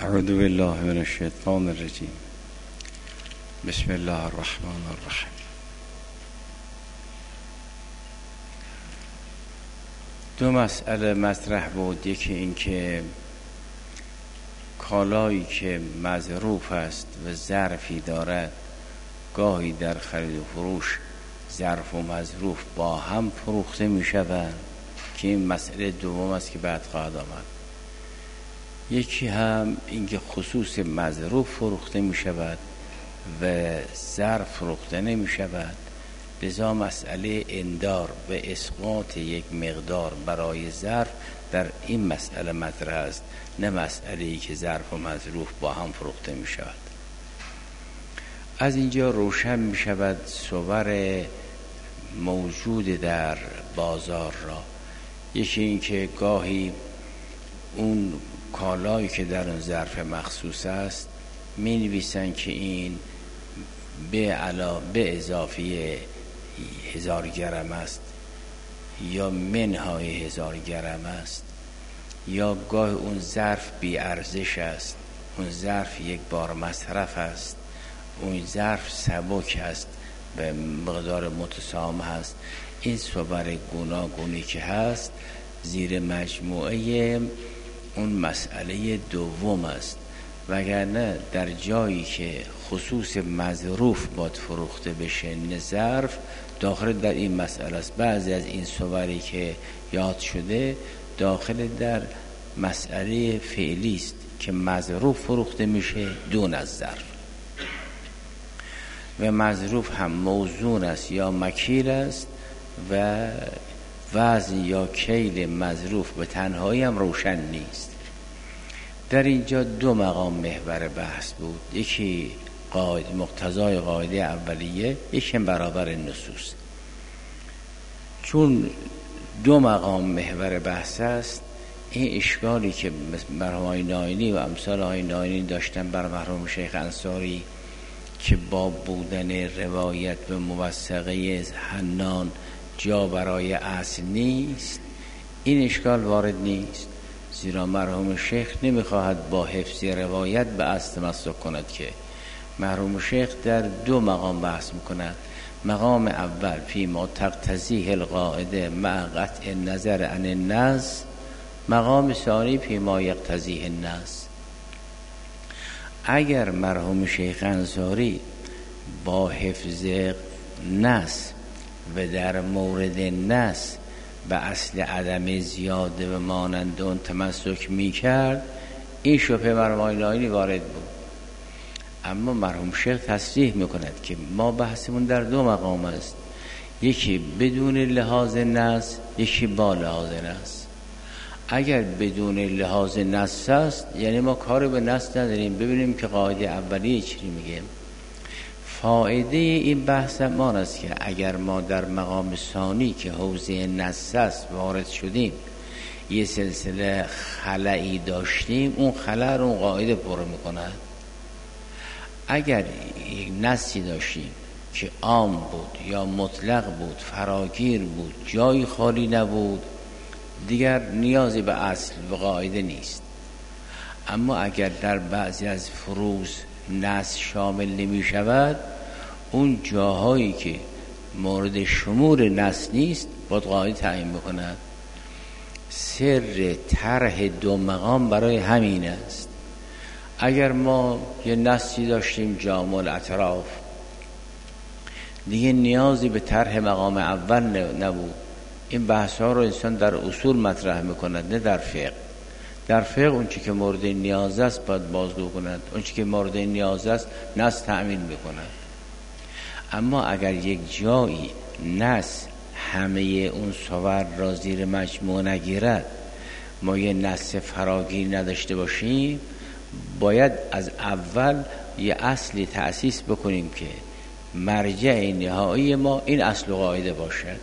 اعوذ بالله من الشیطان الرجیم. بسم الله الرحمن الرحیم. دو مسئله مطرح بود. یکی این که کالایی که مظروف است و ظرفی دارد گاهی در خرید و فروش ظرف و مظروف با هم فروخته می شوند که این مسئله دوم است که بعد خواهد آمد. یکی هم اینکه خصوص مظروف فروخته می شود و ظرف فروخته نمی شود، لذا مسئله اندار و اسقاط یک مقدار برای ظرف در این مسئله مطرح است، نه مسئله‌ای که ظرف و مظروف با هم فروخته می شود. از اینجا روشن می شود صور موجود در بازار را. یکی این که گاهی اون کالایی که در اون ظرف مخصوص است می نویسن که این به اضافی 1000 گرم است یا منهای 1000 گرم است، یا گاه اون ظرف بی ارزش است، اون ظرف یک بار مصرف است، اون ظرف سبک است به مقدار متسامح است. این صور گوناگونی که هست زیر مجموعه اون مسئله دوم است، وگرنه در جایی که خصوص مظروف باید فروخته بشه نه ظرف، داخل در این مسئله است. بعضی از این صوری که یاد شده داخل در مسئله فعلی است که مظروف فروخته میشه دون از ظرف، و مظروف هم موزون است یا مکیل است و وزن یا کیل مظروف به تنهایی هم روشن نیست. در اینجا دو مقام محور بحث بود، یکی مقتضای قاعده اولیه، یکی برابر نصوص. چون دو مقام محور بحث است، این اشکالی که مرحوم آقای ناینی و امثال آقای ناینی داشتن بر مرحوم شیخ انصاری که با بودن روایت و موثقه حنان جا برای اصل نیست، این اشکال وارد نیست، زیرا مرحوم شیخ نمیخواهد با حفظ روایت به اصل تمسک کند که مرحوم شیخ در دو مقام بحث میکند. مقام اول فی ما تقتضیه القاعده مع قطع النظر عن النص، مقام ثانی فی ما یقتضیه النص. اگر مرحوم شیخ انصاری با حفظ نص و در مورد نص به اصل عدم زیاده و مانند اون تمسک می کرد، این شبهه مرحوم ناینی وارد بود. اما مرحوم شیخ تصریح می کند که ما بحثمون در دو مقام است، یکی بدون لحاظ نص، یکی با لحاظ نص. اگر بدون لحاظ نص است یعنی ما کار به نص نداریم، ببینیم که قاعده اولیه چی میگه. فایده این بحث ما است که اگر ما در مقام ثانی که حوزه نص است وارد شدیم، یه سلسله خلایی داشتیم، اون خلا رو اون قاعده پر میکنه. اگر یک نصی داشتیم که عام بود یا مطلق بود، فراگیر بود، جایی خالی نبود، دیگر نیازی به اصل و قاعده نیست. اما اگر در بعضی از فروض نص شامل نمی شود، اون جاهایی که مورد شمول نص نیست باید قاعده تعیین بکند. سر طرح دو مقام برای همین است. اگر ما یه نصی داشتیم جامع الاطراف، دیگه نیازی به طرح مقام اول نبود. این بحث ها رو انسان در اصول مطرح میکند، نه در فقه. در فقه اون چی که مورد نیاز است باید بازگو کند، اون چی که مورد نیاز است نص تأمین بکند. اما اگر یک جایی نص همه اون صور را زیر مجموع نگیرد، ما یه نص فراگیر نداشته باشیم، باید از اول یه اصلی تأسیس بکنیم که مرجع نهایی ما این اصل و قاعده باشد.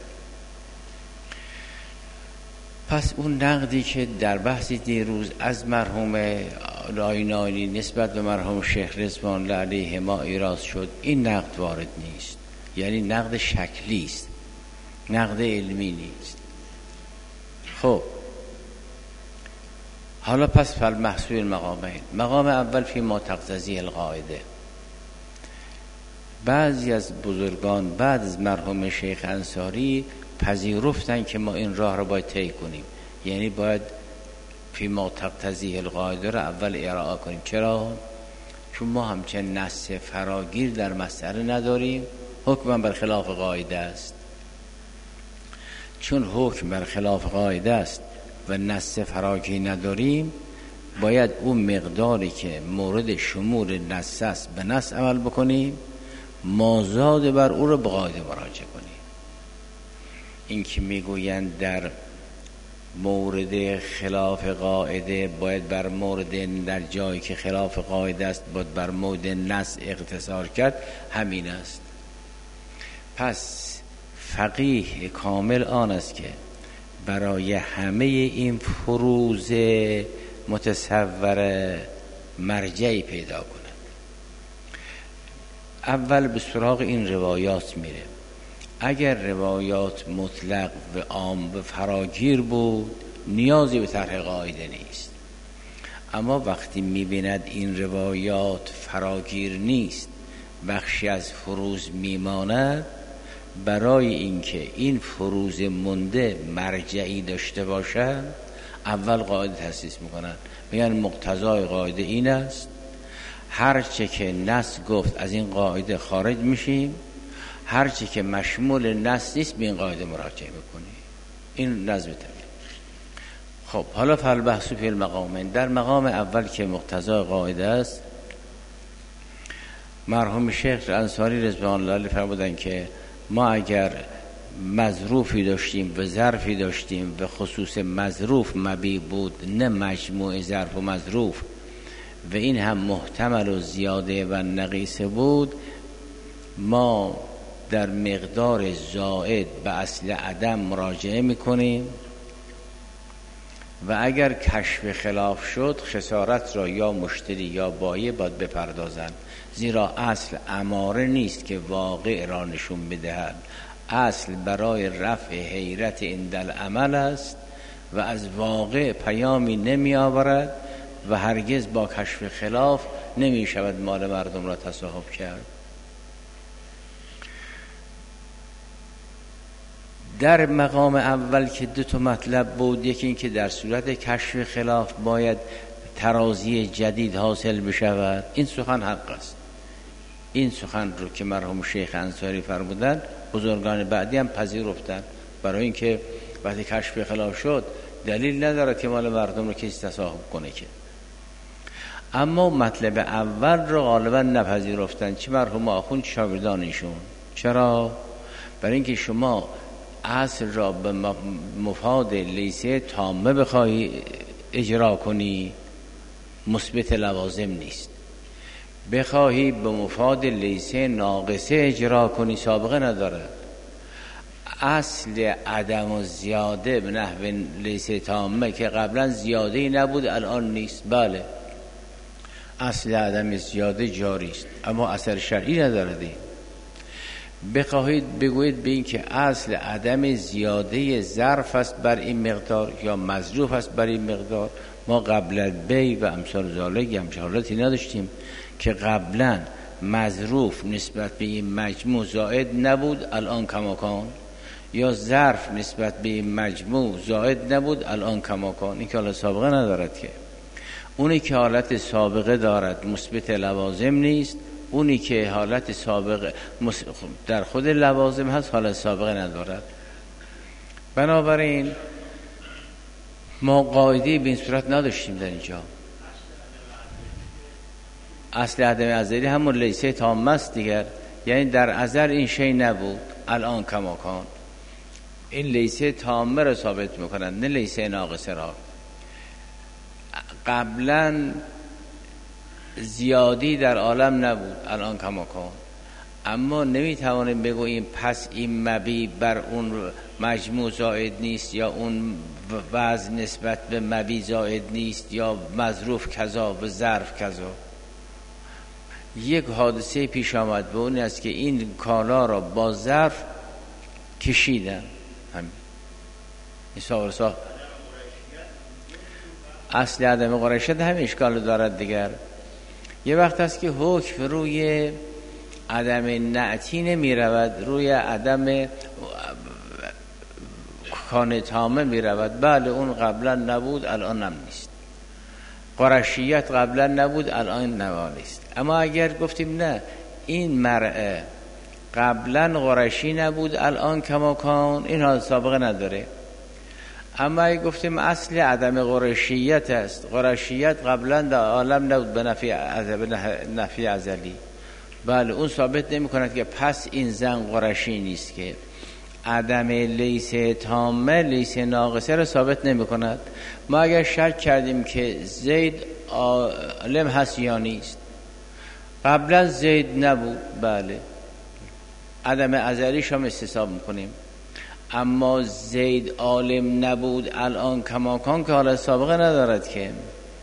پس اون نقدی که در بحث دیروز از مرحوم ناینی نسبت به مرحوم شیخ رضوان الله علیه ما ایراد شد، این نقد وارد نیست، یعنی نقد شکلی است، نقد علمی نیست. خب حالا پس فالمحصول المقامین. مقام اول فی ما تقتضی القاعده. بعضی از بزرگان بعد از مرحوم شیخ انصاری پذیرفتن که ما این راه رو باید طی کنیم، یعنی باید فی ما تقتضی القاعده رو اول ارائه کنیم. چرا؟ چون ما همچنین نص فراگیر در مسئله نداریم، حکم بر خلاف قاعده است. چون حکم بر خلاف قاعده است و نص فراگیر نداریم، باید اون مقداری که مورد شمول نص است به نص عمل بکنیم، مازاد بر او رو به قاعده مراجعه کنیم. این که میگویند در مورد خلاف قاعده باید بر مورد، در جایی که خلاف قاعده است باید بر مورد نص اقتصار کرد، همین است. پس فقیه کامل آن است که برای همه این فروض متصور مرجعی پیدا کند. اول به سراغ این روایات میره. اگر روایات مطلق و عام و فراگیر بود، نیازی به طرح قاعده نیست. اما وقتی میبیند این روایات فراگیر نیست، بخشی از فروض میماند، برای اینکه این فروض مونده مرجعی داشته باشد، اول قاعده تأسیس میکنن. میگن مقتضای قاعده این است، هرچه که نص گفت از این قاعده خارج میشیم، هرچه که مشمول نص نیست به این قاعده مراجعه میکنیم. این نظم طبیعی. خب حالا فالبحث فی المقامین. در مقام اول که مقتضای قاعده است، مرحوم شیخ انصاری رضوان الله علیه فرمودن که ما اگر مظروفی داشتیم و ظرفی داشتیم و خصوص مظروف مبی بود، نه مجموع ظرف و مظروف، و این هم محتمل و زیاده و نقیصه بود، ما در مقدار زائد به اصل عدم مراجعه میکنیم و اگر کشف خلاف شد، خسارت را یا مشتری یا بایع باید بپردازند، زیرا اصل اماره نیست که واقع را نشون بدهد. اصل برای رفع حیرت عند العمل است و از واقع پیامی نمی آورد و هرگز با کشف خلاف نمی شود مال مردم را تصاحب کرد. در مقام اول که دو تا مطلب بود، یکی این که در صورت کشف خلاف باید ترازی جدید حاصل بشود، این سخن حق است. این سخن رو که مرحوم شیخ انصاری فرمودن، بزرگان بعدی هم پذیرفتن، برای اینکه وقتی کشف خلاف شد دلیل نداره که مال مردم رو کسی تصاحب کنه که. اما مطلب اول رو غالبا نپذیرفتن، چه مرحوم آخوند شاگردان ایشون. چرا؟ برای اینکه شما اصل را به مفاد لیسه تامه بخوای اجرا کنی، مثبت لوازم نیست. بخواهی به مفاد لیسه ناقصه اجرا کنی، سابقه نداره. اصل عدم و زیاده به نحو لیسه تامه که قبلا زیاده‌ای نبود الان نیست. بله، اصل عدم زیاده جاری است، اما اثر شرعی نداره. بخواهید بگویید به این که اصل عدم زیاده ظرف است بر این مقدار یا مظروف است بر این مقدار، ما قبل بی و امثال ذالک همچه حالتی نداشتیم که قبلا مظروف نسبت به این مجموع زائد نبود الان کماکان، یا ظرف نسبت به این مجموع زائد نبود الان کماکان. این که حالت سابقه ندارد که. اونی که حالت سابقه دارد مثبت لوازم نیست، اونی که حالت سابقه در خود لوازم هست حالت سابقه ندارد. بنابراین ما قاعده به این صورت نداشتیم در اینجا. اصل عدم ازلی همون لیسه تامه است دیگر، یعنی در ازل این شی نبود الان کماکان. این لیسه تامه را ثابت میکنند، نه لیسه ناقصه را. قبلا زیادی در عالم نبود الان کماکان، اما نمیتوانیم بگوییم پس این مبی بر اون مجموع زائد نیست، یا اون وزن نسبت به مبی زائد نیست، یا مظروف کذا و ظرف کذا. یک حادثه پیش آمد به اون است که این کالا را با ظرف کشیدن، همین حساب اصل عدم قرشیت هم اشکال دارد دیگر. یه وقت هست که حکم روی عدم نعتی نمی رود، روی عدم کان تامه می رود. بله اون قبلا نبود الان هم نیست، قرشیت قبلا نبود الان نوالیست. اما اگر گفتیم نه این مرء قبلا قرشی نبود الان کماکان، این ها سابقه نداره. اما اگر گفتیم اصل عدم قرشیت است، قرشیت قبلا در عالم نبود به نفی ازلی، بله اون ثابت نمی کند که پس این زن قرشی نیست، که عدم لیس تامه لیس ناقصه رو ثابت نمی کند. ما اگر شک کردیم که زید عالم هست یا نیست، قبلا زید نبود، بله عدم ازلیش هم استصحاب میکنیم. اما زید عالم نبود الان کماکان که حالا سابقه ندارد که،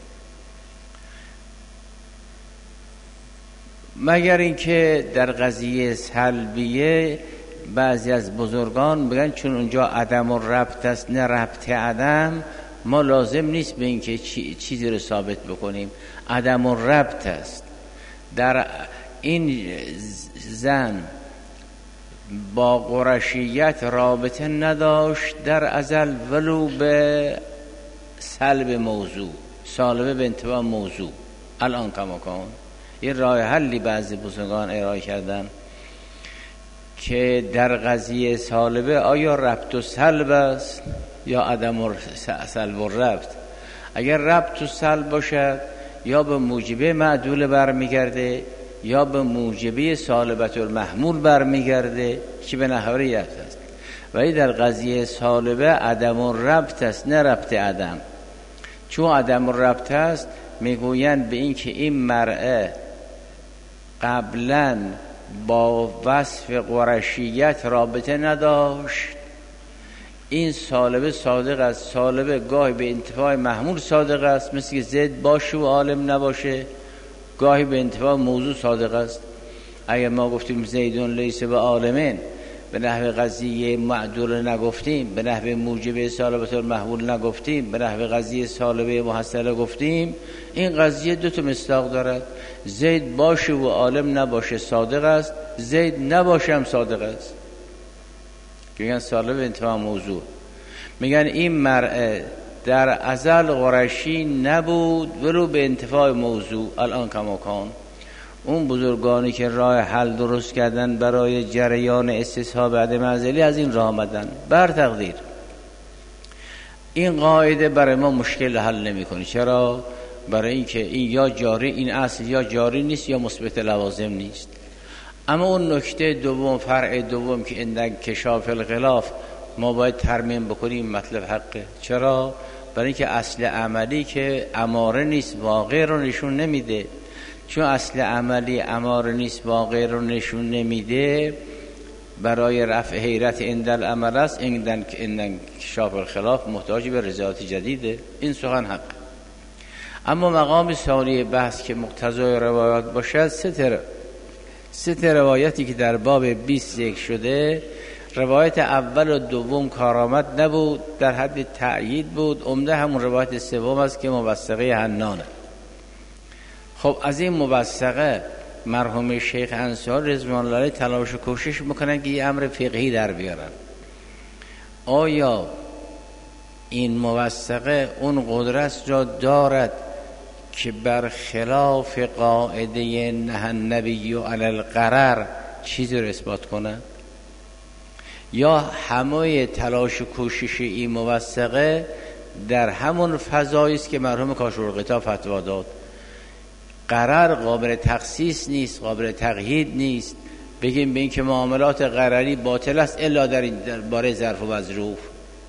مگر اینکه در قضیه سلبیه بعضی از بزرگان بگن چون اونجا عدم و ربط است نه ربط عدم، ما لازم نیست به این که چیزی رو ثابت بکنیم، عدم و ربط است. در این زن با قرشیت رابطه نداشت در ازل ولو به سلب موضوع، سالبه به انتباه موضوع. الان کماکان یه راه حلی بعضی بزرگان ارائه کردن که در قضیه سالبه آیا ربط و سلب است یا عدم و سلب و ربط. اگر ربط و سلب باشد یا به موجبه معدول برمیگرده یا به موجبه سالبت المحمول برمیگرده که به نحوریت است. ولی در قضیه سالبه عدم و ربط است نه ربط عدم. چون عدم و ربط است میگویند به این که این مرء قبلا با وصف قرشیت رابطه نداشت، این سالبه صادق است. سالبه گاهی به انتفاع محمول صادق است، مثل که زید باشه و عالم نباشه، گاهی به انتفاع موضوع صادق است. اگر ما گفتیم زیدون لیس به عالمین، به نحو قضیه معدول نگفتیم، به نحو موجب سالبت المحمول نگفتیم، به نحو قضیه سالبه محصله گفتیم، این قضیه دو تا مصداق دارد. زید باشه و عالم نباشه صادق است، زید نباشه هم صادق است. میگن سالبه انتفاع موضوع. میگن این مرء در ازل قرشی نبود ولو به انتفاع موضوع الان کماکان. اون بزرگانی که راه حل درست کردن برای جریان استصحاب عدم ازلی از این راه آمدن. بر تقدیر این قاعده برای ما مشکل حل نمی کنه. چرا؟ برای اینکه این یا جاری، این اصل یا جاری نیست یا مثبت لوازم نیست. اما اون نکته دوم، فرع دوم که این انکشاف الخلاف ما باید ترمیم بکنیم، مطلب حقه. چرا؟ برای اینکه اصل عملی که اماره نیست واقع رو نشون نمیده. چون اصل عملی اماره نیست واقع رو نشون نمیده، برای رفع حیرت اندل عمل است. این انکشاف الخلاف محتاج به رضایت جدیده. این سخن حق. اما مقام ثانی بحث که مقتضای روایات باشد، سه روایتی که در باب 20 ذکر شده، روایت اول و دوم کارآمد نبود، در حد تأیید بود. عمده همون روایت سوم است که موثقه حنانه. خب از این موثقه مرحوم شیخ انصاری رضوان الله علیه تلاش و کوشش میکنن که یه امر فقهی در بیارن. آیا این موثقه اون قدرت را دارد که برخلاف قاعده نهی النبی علی الغرر چیزی رو اثبات کنه، یا همه تلاش و کوشش این موثقه در همون فضایی است که مرحوم کاشف‌الغطا فتوا داد؟ غرر قابل تخصیص نیست، قابل تقیید نیست. بگیم به این که معاملات غرری باطل است الا در باره ظرف و مظروف.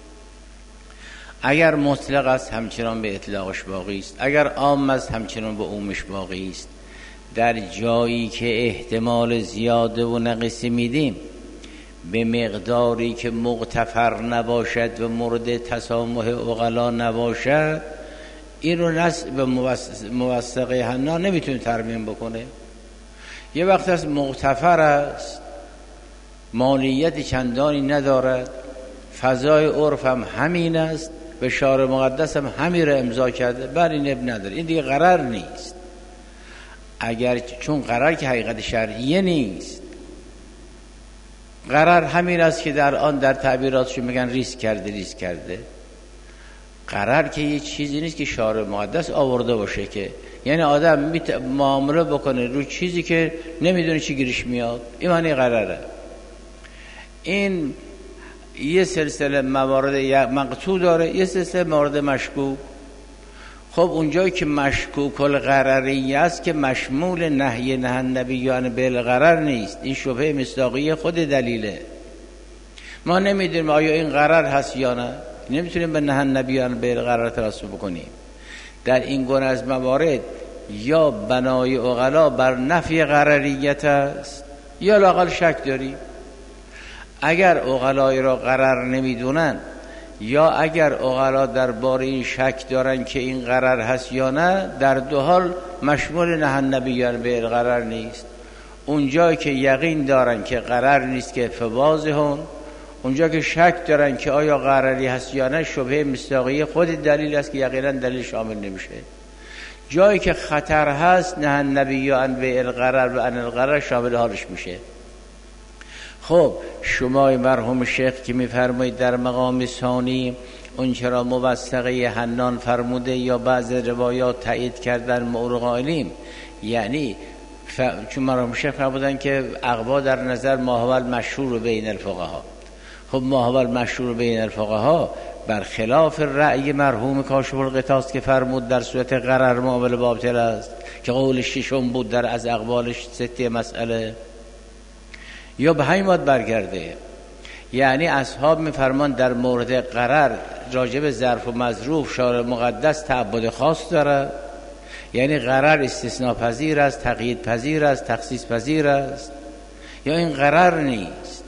اگر مطلق است همچنان به اطلاقش باقی است، اگر عام است همچنان به عمومش باقی است. در جایی که احتمال زیاده و نقصی میدیم به مقداری که مغتفر نباشد و مورد تسامح عقلا نباشد، این رو نسب به موثقه حنا نمیتونه ترمیم بکنه. یه وقت از مغتفر است، مالیت چندانی ندارد، فضای عرف هم همین است، و شارع مقدس هم همین را امضا کرده، بر این اب نداره، این دیگه قرار نیست. اگر چون قرار که حقیقت شرعیه نیست، قرار همین است که در آن در تعبیراتشون میگن ریسک کرده. قرار که یه چیزی نیست که شارع مقدس آورده باشه، که یعنی آدم معامله بکنه روی چیزی که نمیدونه چی گیرش میاد، این معنی قراره. این یه سلسله موارد مقطوع داره، یه سلسله موارد مشکوک. خب اونجایی که مشکوک القرری است که مشمول نهی النبیان بالقرر نیست، این شبهه مصداقی خود دلیله. ما نمیدونیم آیا این قرار هست یا نه، نمیتونیم به نهی النبیان بالقرر توسل بکنیم. در این گونه از موارد یا بنای عقلا بر نفی قرریت است یا لااقل شک داریم. اگر عقلای را قرار نمیدونن یا اگر عقلا درباره این شک دارن که این قرار هست یا نه، در دو حال مشمول نهی النبیان بالقرر نیست. اونجا که یقین دارن که قرار نیست که فواضحون، اونجا که شک دارن که آیا قراری هست یا نه، شبهه مصداقی خود دلیل است که یقینا دلیل شامل نمیشه. جایی که خطر هست نهی النبیان بالقرر و عن القرر شامل حالش میشه. خب شما مرحوم شیخ که میفرمایید در مقام ثانی اون چرا موثقه حنان فرموده یا بعض روایات تایید کردن مورد قائلیم، یعنی چون مرحوم شیخ فرمودن که اقوا در نظر ما هو المشهور بین الفقها. خب ما هو المشهور بین الفقها بر خلاف رأی مرحوم کاشف الغطاس که فرمود در صورت قرار معامله باطل است، که قول ششم بود در از اقوالش سته مسئله، یا به همین مورد برگرده. یعنی اصحاب میفرمان در مورد قرار راجب ظرف و مظروف شارع مقدس تعبد خاص داره، یعنی قرار استثناء پذیر است، تقیید پذیر است، تخصیص پذیر است، یا این قرار نیست.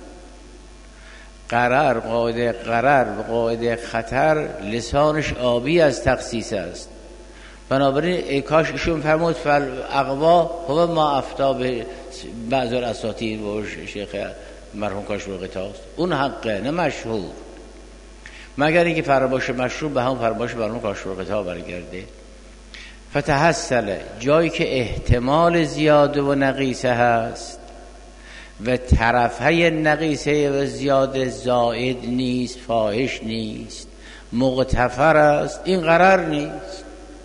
قرار قاعده خطر لسانش آبی از تخصیص است. بنابراین کاش ایشون فرمود فل اقوا هو ما افتا به بعض الاساطیر و شیخ مرحوم کاشف الغطاس، اون حقه نه مشهور، مگر اینکه فرمایش مشهور به هم فرمایش مرحوم کاشف الغطاس برگرده. فتحصل جایی که احتمال زیاده و نقیصه هست و طرفهای نقیصه و زیاده زائد نیست، فاحش نیست، مغتفر است، این قرار نیست.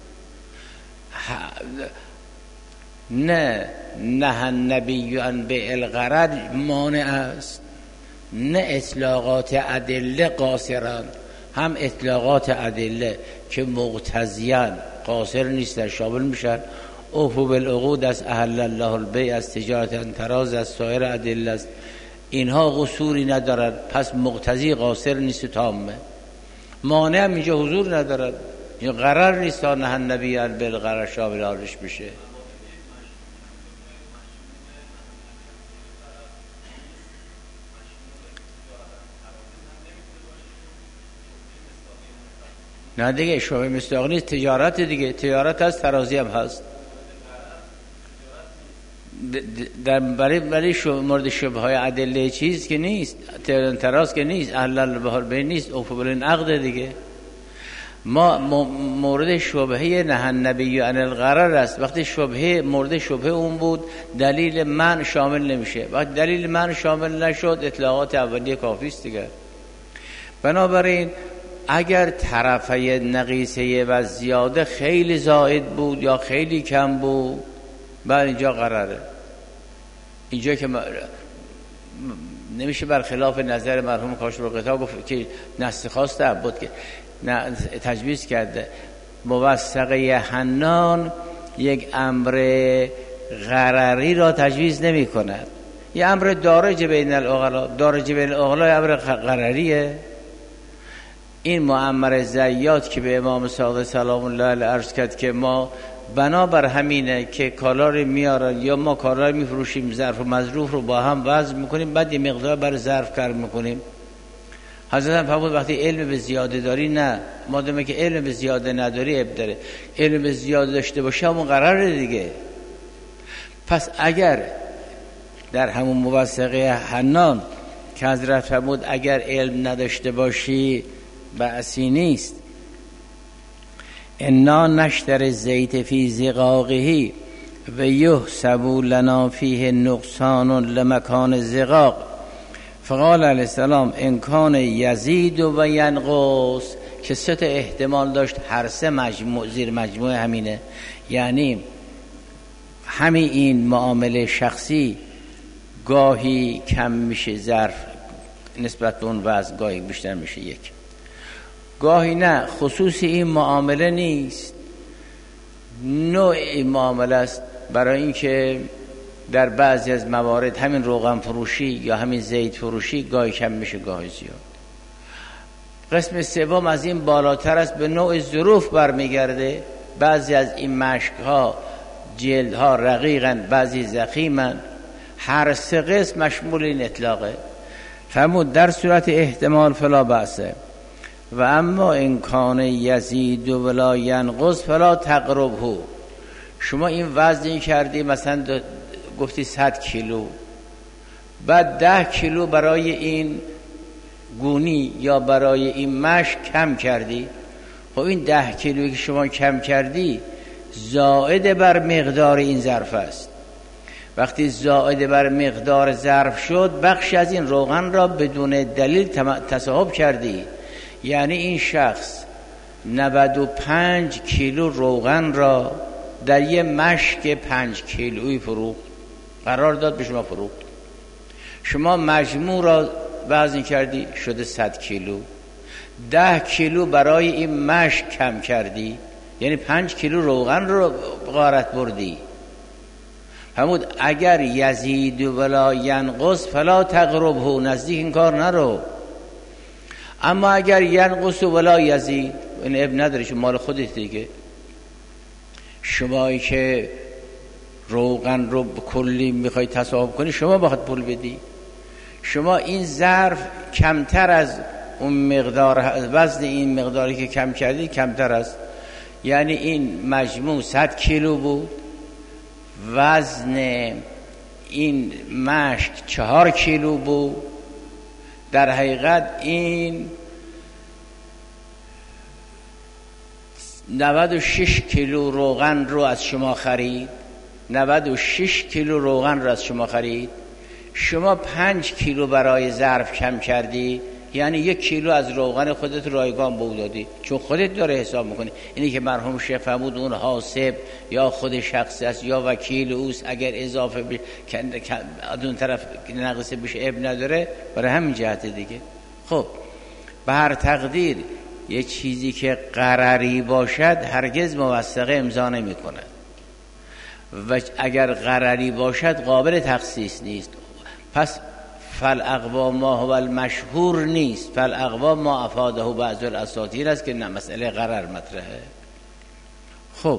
نه النبیان بالقرر مانع است، نه اطلاقات ادله قاصران، هم اطلاقات ادله که مقتضیان قاصر نیستن، شامل میشن. اوفوا بالعقود از احل الله البیع از تجارت تراز از سایر ادله است، اینها قصوری ندارد، پس مقتضی قاصر نیست، تامه. مانع هم اینجا حضور ندارد، این قرار نیست تا نهی النبیان بالقرر شامل حالش بشه. نه دیگه شبهه مصداق نیست، تجارت دیگه، تجارت هست، ترازی هم هست. در برای مورد شبه های ادله چیز که نیست، تراز که نیست، اهل بهار بین نیست، اوفوا بالعقد دیگه. ما مورد شبهه نهی النبی عن القرر است. وقتی شبهه مورد شبهه اون بود، دلیل من شامل نمیشه. وقتی دلیل من شامل نشد، اطلاقات اولیه کافی است دیگه. بنابراین اگر طرفه نقیصه و زیاده خیلی زائد بود یا خیلی کم بود، بعد اینجا قراره. اینجا که نمیشه برخلاف نظر مرحوم کاشف الغطاس گفت که نص خاص تعبد که تجویز کرده. موثقه حنان یک امر قرری را تجویز نمی کند، یه امر دارج بین العقلا. دارج بین العقلا امر قرریه. این معمر زیاد که به امام صادق سلام الله علیه عرض کرد که ما بنابر همینه که کالا رو میارن یا ما کالا رو میفروشیم، ظرف و مظروف رو با هم وزن میکنیم، بعد یه مقدار برای ظرف کار میکنیم. حضرت هم فرمود وقتی علم به زیاده داری، نه، مادامی که علم به زیاده نداری عیب داره. علم به زیاده داشته باشه همون قراره دیگه. پس اگر در همون موثقه حنان که حضرت فرمود اگر علم نداشته باشی بأسی نیست، انا نشتر زیت فی زقاقه و یحسب لنا فیه نقصان لمکان زقاق. فقال علیه السلام ان کان یزید و ینقص، که سه تا احتمال داشت، هر سه زیر مجموعه همینه. یعنی همین این معامله شخصی گاهی کم میشه ظرف نسبت به اون وضع، گاهی بیشتر میشه یک، گاهی نه. خصوصی این معامله نیست، نوع این معامله است. برای اینکه در بعضی از موارد همین روغن فروشی یا همین زیت فروشی گاهی کم میشه گاهی زیاد. قسم سوم از این بالاتر است، به نوع ظروف برمیگرده. بعضی از این مشک‌ها جلدها رقیقن، بعضی ضخیمن. هر سه قسم مشمول این اطلاقه. فرمود در صورت احتمال فلا بأسه و اما ان کان یزید ولا ینقص فلا تقربه. شما این وزن کردی، مثلا گفتی 100 کیلو، بعد 10 کیلو برای این گونی یا برای این مشک کم کردی. خب این 10 کیلویی که شما کم کردی زائد بر مقدار این ظرف است. وقتی زائد بر مقدار ظرف شد، بخش از این روغن را بدون دلیل تصاحب کردی. یعنی این شخص 95 کیلو روغن را در یه مشک 5 کیلویی فروخت، قرار داد به شما فروخت. شما مجموع را وزن کردی، شده 100 کیلو. 10 کیلو برای این مشک کم کردی، یعنی 5 کیلو روغن رو غارت بردی. فرمود اگر یزید ولا ینقص فلا تقربه، نزدیک این کار نرو. اما اگر ینقص ولا یزید، این اب نداره، چون مال خودت دیگه. شمایی که روغن رو کلی میخوای تصاحب کنی، شما باید پول بدی. شما این ظرف کمتر از اون مقدار، وزن این مقداری که کم کردی کمتر است. یعنی این مجموع 100 کیلو بود، وزن این مشک 4 کیلو بود. در حقیقت این 96 کیلو روغن رو از شما خرید. 96 کیلو روغن رو از شما خرید. شما 5 کیلو برای ظرف کم کردی، یعنی 1 کیلو از روغن خودت رایگان به دادی، چون خودت داره حساب میکنی. اینی که مرحوم شیخ فرمود اون حاسب یا خود شخص است یا وکیل اوست، اگر اضافه بشه اون طرف نقصه بشه اب نداره، برای همین جهت دیگه. خب به هر تقدیر یه چیزی که قراری باشد هرگز موثقه امضا نمی‌کنه و اگر قراری باشد قابل تخصیص نیست. پس فالاقوا ما هو المشهور نیست، فالاقوا ما افاده بعض الاساطیر است که نه مسئله قرار مطرحه. خب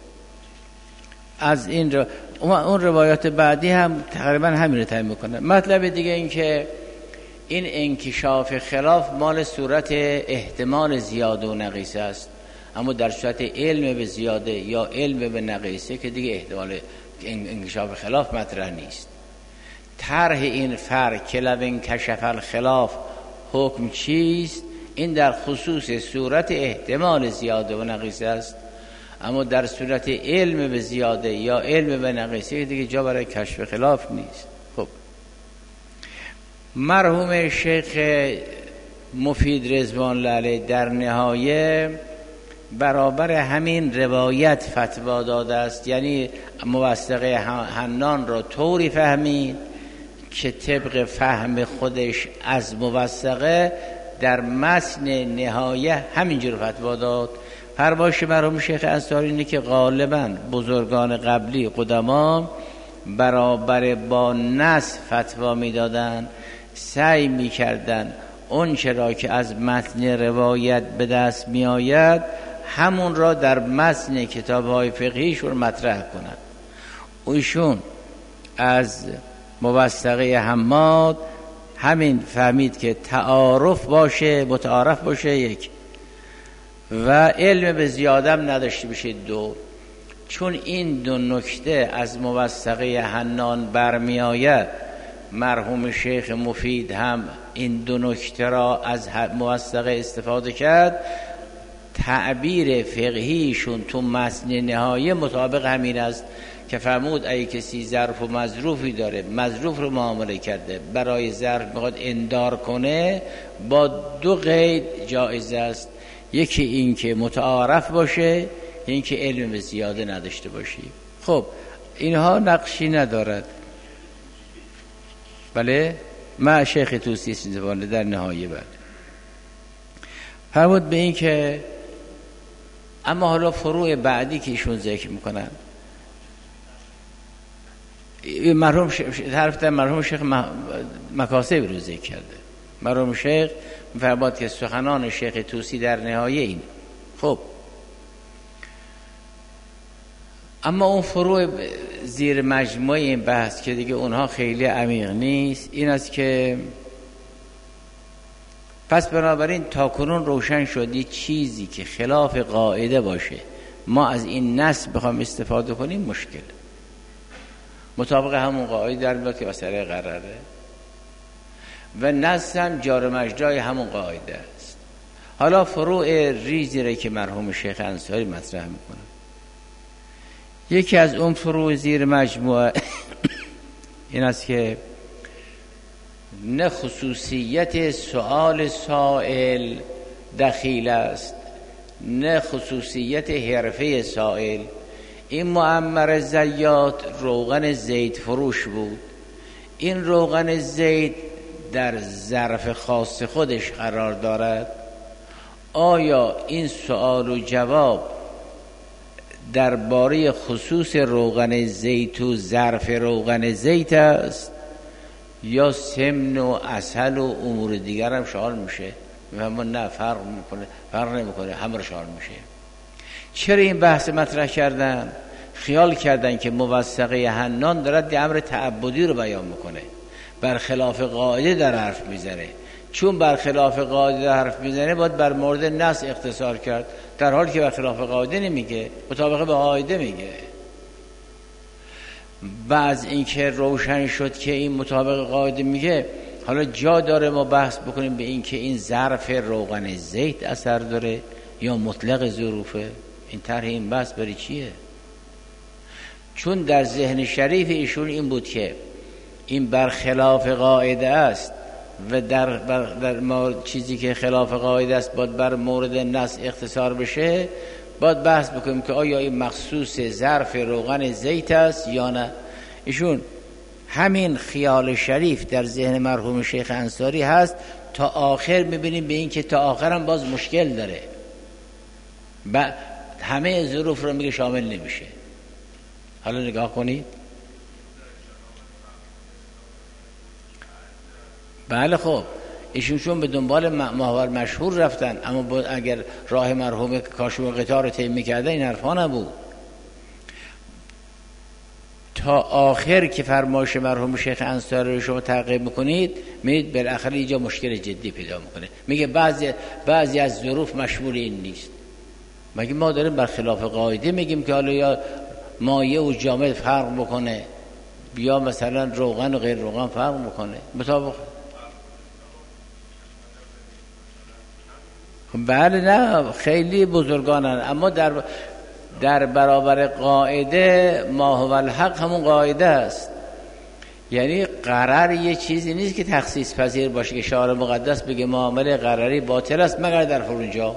از این اون روایات بعدی هم تقریبا همین رو تعیین میکنه. مطلب دیگه این که این انکشاف خلاف مال صورت احتمال زیاده و نقیصه است، اما در صورت علم به زیاده یا علم به نقیصه که دیگه احتمال انکشاف خلاف مطرح نیست. طرح این فرق که لو انکشف الخلاف حکم چیست، این در خصوص صورت احتمال زیاده و نقیصه است، اما در صورت علم به زیاده یا علم به نقیصه دیگه جا برای کشف خلاف نیست. خب مرحوم شیخ مفید رضوان الله علیه در نهایه برابر همین روایت فتوا داده است، یعنی موثقه حنان را طوری فهمید که طبق فهم خودش از موثقه در متن نهایه همینجور فتوا داد. فرمایش مرحوم شیخ انصاری اینه که غالبا بزرگان قبلی قدما برابر با نص فتوا میدادن، سعی میکردن اون چرا که از متن روایت به دست میآید همون را در متن کتاب‌های فقهیشون مطرح کنند. ایشون از موثقه حماد همین فهمید که تعارف باشه، متعارف باشه یک، و علم به زیادم نداشته بشه دو. چون این دو نکته از موثقه حنان برمی آید، مرحوم شیخ مفید هم این دو نکته را از موثقه استفاده کرد. تعبیر فقهیشون تو متن نهایه مطابق همین است که فرمود اگه کسی ظرف و مظروفی داره، مظروف رو معامله کرده، برای ظرف میخواد اندار کنه، با دو قید جایز است. یکی این که متعارف باشه، این که علم زیاده نداشته باشی. خب اینها نقشی ندارد. بله ما شیخ توسی زبانه در نهایه بله فرمود به این که اما حالا فروع بعدی که ایشون ذکر میکنن، مرحوم شیخ مکاسب رو ذکر کرده. مرحوم شیخ میفرماد که سخنان شیخ توسی در نهایه این. خب اما اون فروع زیر مجموعه این بحث که دیگه اونها خیلی عمیق نیست، این است که پس بنابراین تاکنون روشن شدی چیزی که خلاف قاعده باشه ما از این نص بخوام استفاده کنیم مشکل، مطابق همون قاعده در میاد که وسیله قراره و نص هم جار مجرای همون قاعده است. حالا فروع ریزی را که مرحوم شیخ انصاری مطرح میکنه، یکی از اون فروع زیر مجموعه این است که نه خصوصیت سؤال سائل دخیل است، نه خصوصیت حرفه سائل. این معمر زیات روغن زیت فروش بود، این روغن زیت در ظرف خاص خودش قرار دارد. آیا این سؤال و جواب درباره خصوص روغن زیت و ظرف روغن زیت است یا سمن و عسل و امور دیگر هم شامل میشه؟ و نه فرق نمیکنه همه شامل میشه. چرا این بحث مطرح کردن؟ خیال کردن که موثقه حنان دارد امر تعبدی رو بیان میکنه، برخلاف قاعده در حرف میزنه. چون برخلاف قاعده در حرف میزنه باید بر مورد نص اختصار کرد، در حالی که برخلاف قاعده نمیگه، مطابق به قاعده میگه. بعد اینکه روشن شد که این مطابق قاعده میگه، حالا جا داره ما بحث بکنیم به این که این ظرف روغن زیت اثر داره یا مطلق ظروفه. این طرح این بحث برای چیه؟ چون در ذهن شریف ایشون این بود که این برخلاف قاعده است و در چیزی که خلاف قاعده است باید بر مورد نص اختصار بشه. باید بحث بکنیم که آیا این مخصوص ظرف روغن زیت است یا نه. ایشون همین خیال شریف در ذهن مرحوم شیخ انصاری هست تا آخر. میبینیم به این که تا آخر هم باز مشکل داره، همه ظروف رو میگه شامل نمیشه. حالا نگاه کنید. بله خب ایشون چون به دنبال محور مشهور رفتن، اما اگر راه مرحوم کاشف قطار رو طی می‌کردن این حرفا نبود. تا آخر که فرمایش مرحوم شیخ انصاری رو شما تعقیب میکنید میرید بالاخره اینجا مشکل جدی پیدا میکنه. میگه بعضی از ظروف مشمول این نیست. مگه ما داریم برخلاف قاعده میگیم که حالا یا مایع و جامد فرق بکنه یا مثلا روغن و غیر روغن فرق بکنه مطابق؟ بله نه خیلی بزرگانن، اما در برابر قاعده ما هو الحق همون قاعده است. یعنی قرار یه چیزی نیست که تخصیص پذیر باشه که شارع مقدس بگه معامله قراری باطل است مگر در فرونجا.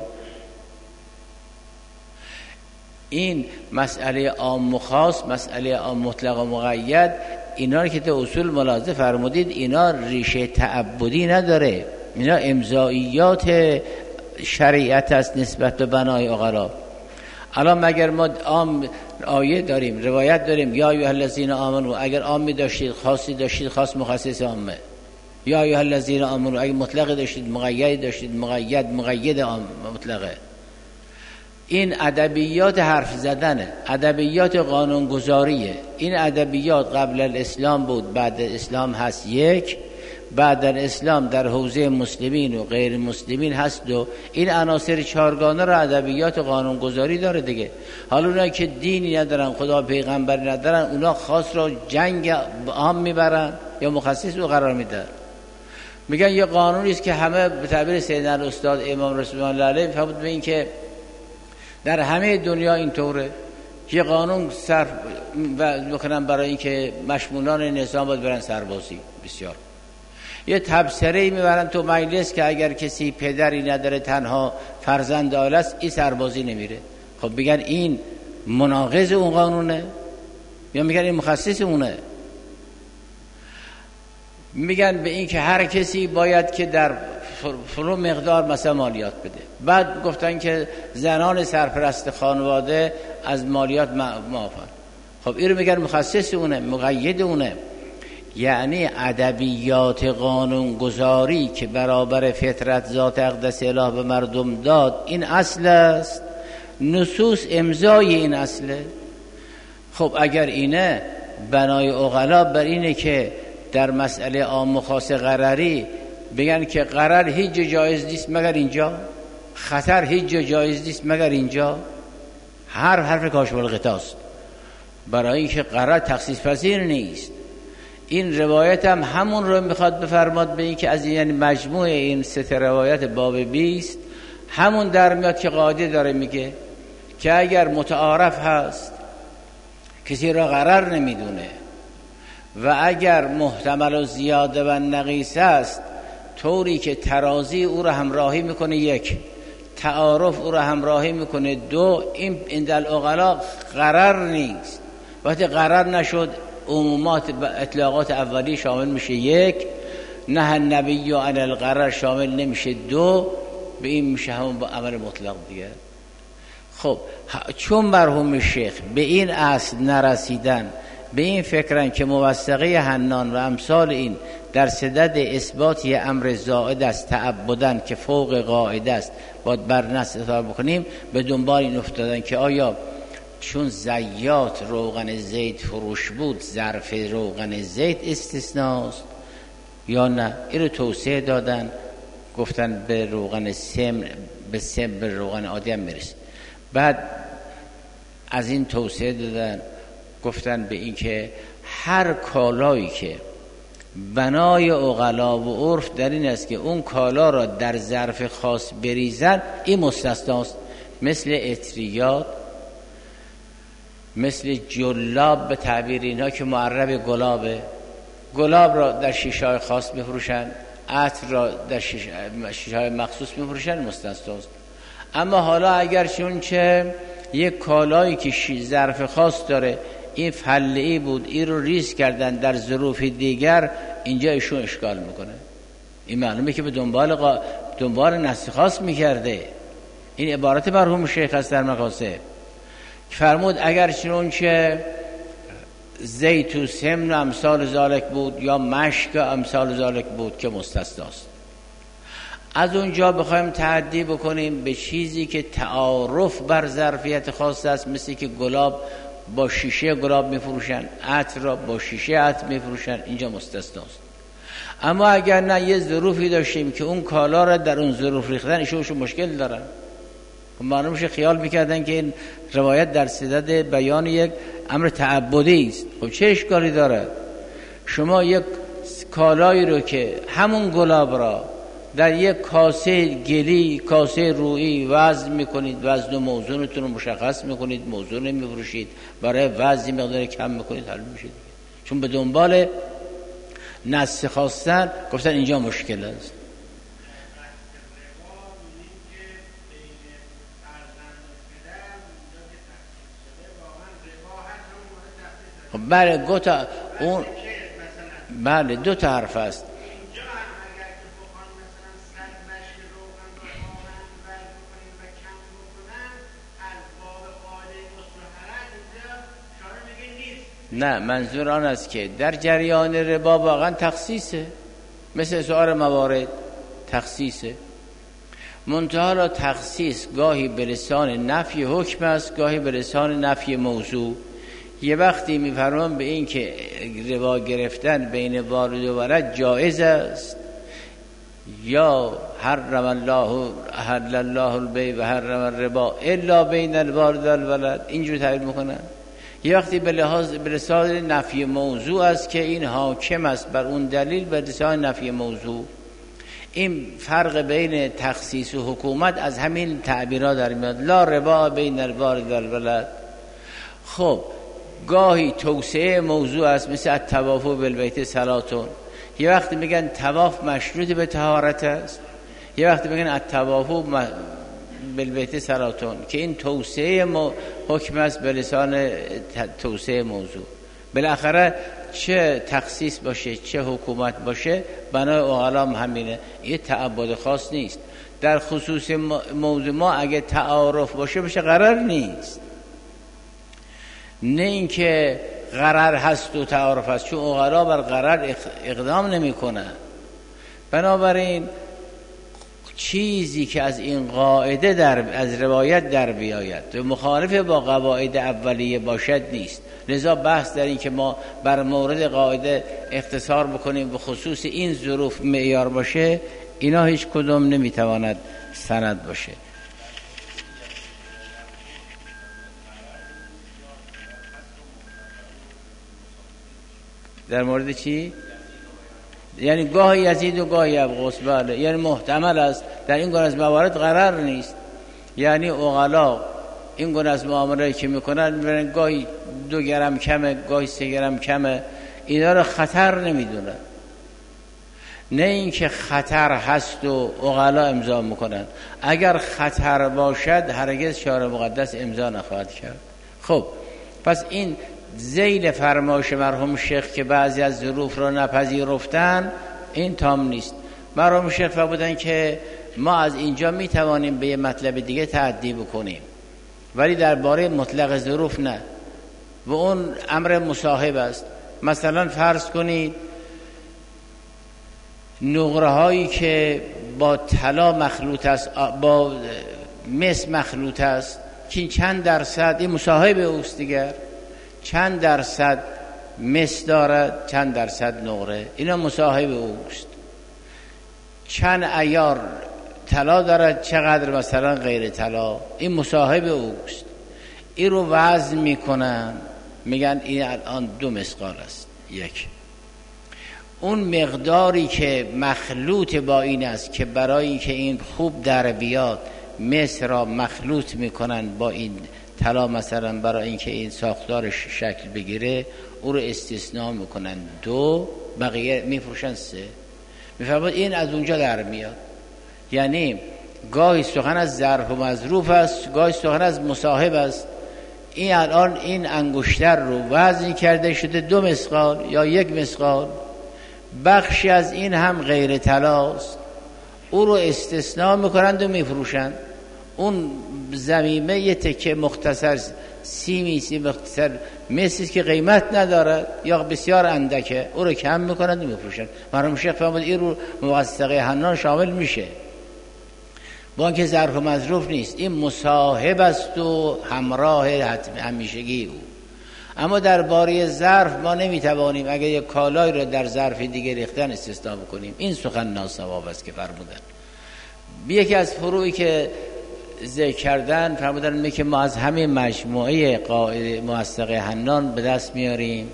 این مسئله عام و خاص، مسئله عام مطلق و مقید، اینا رو که تو اصول ملاحظه فرمودید اینا ریشه تعبدی نداره، اینا امضائیات شریعت است نسبت به بنای عقلا. الان مگر ما عام آیه داریم، روایت داریم یا ایها الذین آمنوا، اگر عامی داشتید خاصی داشتید خاص مخصص عامه. یا ایها الذین آمنوا اگر مطلق داشتید مقید داشتید مقید عام مطلقه. این ادبیات حرف زدنه، ادبیات قانونگذاریه. این ادبیات قبل الاسلام بود، بعد اسلام هست یک، بعد الاسلام در حوزه مسلمین و غیر مسلمین هست دو. این عناصر چهارگانه را ادبیات قانونگذاری داره دیگه. حالا اونایی که دینی ندارن، خدا پیغمبری ندارن، اونا خاص را جنگ عام میبرن یا مخصص رو قرار میدن. میگن یه قانونی است که همه به تعبیر سیدنا الاستاد امام رسول الله علیه فرمود به این که در همه دنیا اینطوره. یه قانون صرف و بکنن برای اینکه مشمولان نظام باید برن سربازی. بسیار یه تبصره‌ای میبرن تو مجلس که اگر کسی پدری نداره تنها فرزند عائله است این سربازی نمیره. خب بگن این مناقض اون قانونه یا میگن این مخصص اونه؟ میگن به این که هر کسی باید که در فرو مقدار مثلا مالیات بده. بعد گفتن که زنان سرپرست خانواده از مالیات معافن. خب این رو میگن مخصص اونه، مقید اونه. یعنی ادبیات قانون گذاری که برابر فطرت ذات اقدس اله به مردم داد این اصل است، نصوص امضای این اصله. خب اگر اینه، بنای عقلا بر اینه که در مسئله عام و خاص غرری بگن که غرر هیچ جایز نیست مگر اینجا، خطر هیچ جایز نیست مگر اینجا. هر حرف کاشف الغطاست، برای اینکه غرر تخصیص پذیر نیست. این روایت هم همون رو میخواد بفرماد به این که از یعنی مجموع این سه روایت باب 20 همون در میاد که قاعده داره میگه که اگر متعارف هست کسی را غرر نمیدونه و اگر محتمل و زیاده و نقیص است طوری که ترازی او را همراهی میکنه، یک تعارف او را همراهی میکنه، دو این در العقلا غرر نیست. وقتی غرر نشد عمومات اطلاقات اولی شامل میشه، یک نه النبی عن الغرر شامل نمیشه، دو به این میشه همون با عمل مطلق دیگه. خب چون مرحوم شیخ به این اصل نرسیدن، به این فکرن که موثقه حنان و امثال این در صدد اثباتی امر زائد است تعبدن که فوق قاعده است باید بر نص اطاعت بکنیم، به دنبال این افتادن که آیا چون زیات روغن زیت فروش بود ظرف روغن زیت استثناست یا نه. این رو توسعه دادن، گفتن به روغن سمن به روغن عادی هم میرسه. بعد از این توسعه دادن گفتن به این که هر کالایی که بنای عقلا و عرف در این است که اون کالا را در ظرف خاص بریزن این مستثناست، مثل اطریات، مثل جلاب به تعبیر اینها که معرب گلابه، گلاب را در شیشه‌های خاص بفروشن، عطر را در شیشه‌های مخصوص بفروشن مستثناست. اما حالا اگر چون چه یک کالایی که ظرف خاص داره این فله‌ای بود این رو ریز کردن در ظروف دیگر، اینجا ایشون اشکال میکنه. این معلومه که به دنبال نص خاص میکرده. این عبارت مرحوم شیخ است در مقاصد فرمود اگر چون که زیت و سمن و امثال ذالک بود یا مشک و امثال ذالک بود که مستثناست. از اونجا بخوایم تعدی بکنیم به چیزی که تعارف بر ظرفیت خاص است، مثل که گلاب با شیشه گلاب میفروشن، عطر را با شیشه عطر میفروشن، اینجا مستثناست. اما اگر نه یه ظروفی داشتیم که اون کالا را در اون ظروف ریختن، ایشون مشکل دارن. معلوم میشه خیال میکردن که این روایت در صدد بیان یک امر تعبدی است. خب چه اشکالی داره؟ شما یک کالایی رو که همون گلاب را در یک کاسه گلی، کاسه رویی وزن میکنید، وزن و موزونتون رو مشخص میکنید، موزون میفروشید، برای وزن مقدار کم میکنید، حل میشه دیگه. چون به دنبال نص خواستن گفتن اینجا مشکل است. بله گوتا اون بله دو تا حرف است. نه منظور آن است که در جریان ربا واقعا تخصیصه، مثل سؤال موارد تخصیصه. منتها را تخصیص گاهی به لسان نفی حکم است، گاهی به لسان نفی موضوع. یه وقتی میفرمان به این که ربا گرفتن بین والد و ولد جایز است، یا حرم الله البیع و حرم الربا الا بین الوالد و الولد، اینجور تعبیر میکنن. یه وقتی به لسان نفی موضوع است که این حاکم است بر اون دلیل به لسان نفی موضوع. این فرق بین تخصیص و حکومت از همین تعبیرها در میاد. لا ربا بین الوالد و الولد. خب گاهی توسعه موضوع است، مثل الطواف بالبیت صلاتون. یه وقتی میگن طواف مشروط به طهارت است، یه وقتی میگن الطواف بالبیت صلاتون، که این توسعه حکم است به لسان توسعه موضوع. بالاخره چه تخصیص باشه چه حکومت باشه بنای اقلام همینه، یه تعبد خاص نیست. در خصوص موضوع ما اگه تعارف باشه قرار نیست، نه اینکه قرار هست و تعارف هست، چون اقلا بر قرار اقدام نمی کنه. بنابراین چیزی که از این قاعده از روایت در بیاید و مخالف با قواعد اولیه باشد نیست. لذا بحث در این که ما بر مورد قاعده اختصار بکنیم به خصوص این ظروف معیار باشه، اینا هیچ کدوم نمیتواند سند باشه. در مورد چی؟ یعنی گاهی یزید و گاهی ابغض. بله، یعنی محتمل است در این گونه از موارد قرار نیست. یعنی عقلا این گونه از معامله که میکنن میبرن گاهی 2 گرم کمه گاهی 3 گرم کمه، اینا رو خطر نمیدونن، نه اینکه خطر هست و عقلا امضا میکنن. اگر خطر باشد هرگز شارع مقدس امضا نخواهد کرد. خب پس این ذیل فرمایش مرحوم شیخ که بعضی از ظروف را نپذیرفتن این تام نیست. مرحوم شیخ فرمودن که ما از اینجا میتوانیم به یه مطلب دیگه تعدی بکنیم، ولی درباره مطلق ظروف نه، و اون امر مصاحب است. مثلا فرض کنید نقره هایی که با طلا مخلوط است، با مس مخلوط است، که چند درصد این مصاحب اوست دیگر، چند درصد مس دارد چند درصد نقره، اینا مصاحب اوست. چند عیار طلا دارد چقدر مثلا غیر طلا، این مصاحب اوست. این رو وزن میکنن میگن این الان 2 مثقال است. یک، اون مقداری که مخلوط با این است که برای اینکه این خوب در بیاد مس را مخلوط میکنن با این طلا، مثلا برای اینکه این ساختارش شکل بگیره او رو استثناء میکنن 2، بقیه میفروشن 3. میفرماید این از اونجا در میاد. یعنی گاهی سخن از ظرف و مظروف است، گاهی سخن از مصاحب است. این الان این انگشتر رو وزن کرده شده 2 مثقال یا 1 مثقال، بخشی از این هم غیر طلاست، او رو استثناء میکنند و میفروشند. اون زمیمه یه تکه مختصر سیمی مختصر مثل که قیمت ندارد یا بسیار اندکه، او رو کم میکنند و میفروشند. مرحوم شیخ فرمود این رو موثقه حنان شامل میشه، با اینکه ظرف و مظروف نیست، این مصاحب است و همراه همیشگی او. اما در باره ظرف ما نمیتوانیم اگر یک کالای رو در ظرف دیگه ریختن استثناء بکنیم. این سخن ناصواب است که فرمودن. یکی از فروعی که ذکر کردن فرمودن که ما از همه مجموعه قاعده موثقه حنان به دست میاریم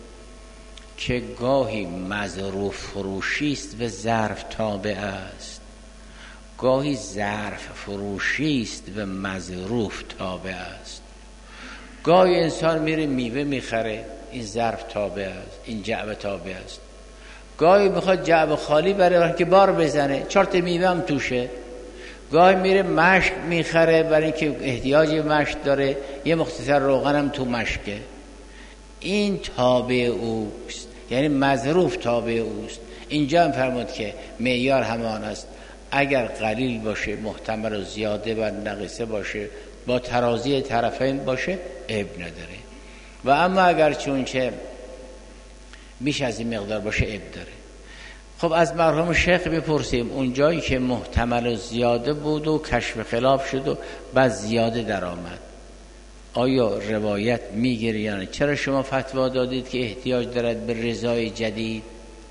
که گاهی مظروف فروشی است و ظرف تابع است، گاهی ظرف فروشی است و مظروف تابع است. گاهی انسان میره میوه میخره، این ظرف تابع است، این جعبه تابع است. گاهی میخواد جعبه خالی بره که بار بزنه، 4 تا میوه هم توشه. گاهی میره مشک میخره برای اینکه احتیاجی مشک داره، یه مختصر روغن هم تو مشکه. این تابع اوست، یعنی مظروف تابع اوست. اینجا هم فرمود که معیار همان است، اگر قلیل باشه محتمل و زیاده و نقصه باشه با ترازی طرفین باشه عیب نداره، و اما اگر چون که بیش از این مقدار باشه عیب داره. خب از مرحوم شیخ بپرسیم اون جایی که محتمل و زیاده بود و کشف خلاف شد و بعد زیاده در آمد، آیا روایت میگیره یا نه؟ چرا شما فتوا دادید که احتیاج دارد به رضای جدید؟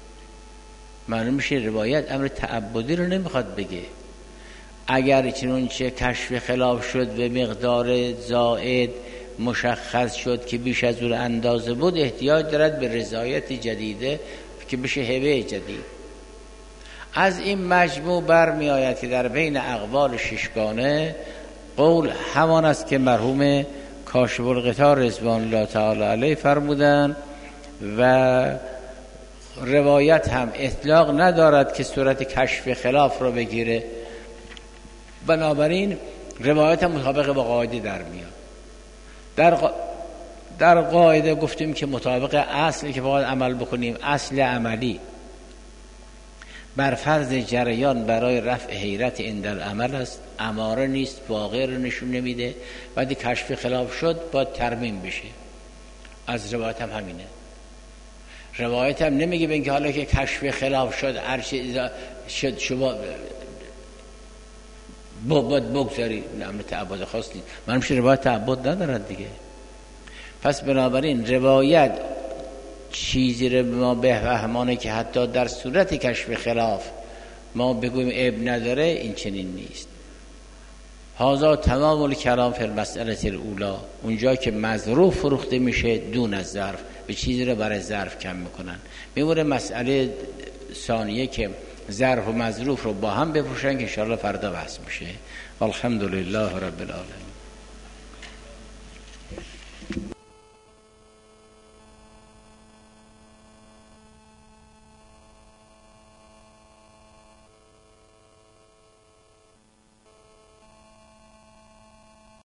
معلوم میشه روایت امر تعبدی رو نمیخواد بگه. اگر چنانچه کشف خلاف شد به مقدار زائد مشخص شد که بیش از اون اندازه بود، احتیاج دارد به رضایت جدیده که بشه هبه جدید. از این مجموع برمی آید که در بین اقوال ششگانه قول همان است که مرحوم کاشف الغطا رضوان الله تعالی علیه فرمودند و روایت هم اطلاق ندارد که صورت کشف خلاف رو بگیره، بنابراین روایت هم مطابق با قاعده در میاد. در قاعده گفتیم که مطابق اصلی که باید عمل بکنیم، اصل عملی بر فرض جریان برای رفع حیرت عند العمل است، اماره نیست، واقع رو نشون نمیده. بعد کشف خلاف شد باید ترمیم بشه. از روایت هم همینه. روایت هم نمیگه به اینکه حالا که کشف خلاف شد هر چیز شد شما بگذاری، امر تعبد خاص نیست. معلوم شد روایت تعبد ندارد دیگه. پس بنابراین روایت چیزی رو ما بفهمانه که حتی در صورت کشف خلاف ما بگویم عیب نداره، این چنین نیست. هذا تمام الکلام فی المسئله الاولی. اونجا که مظروف فروخته میشه دون از ظرف، به چیزی رو برای ظرف کم میکنن. میمونه مسئله ثانیه که ظرف و مظروف رو با هم بفروشن که انشاءالله فردا بحث میشه. والحمدلله رب العالمین.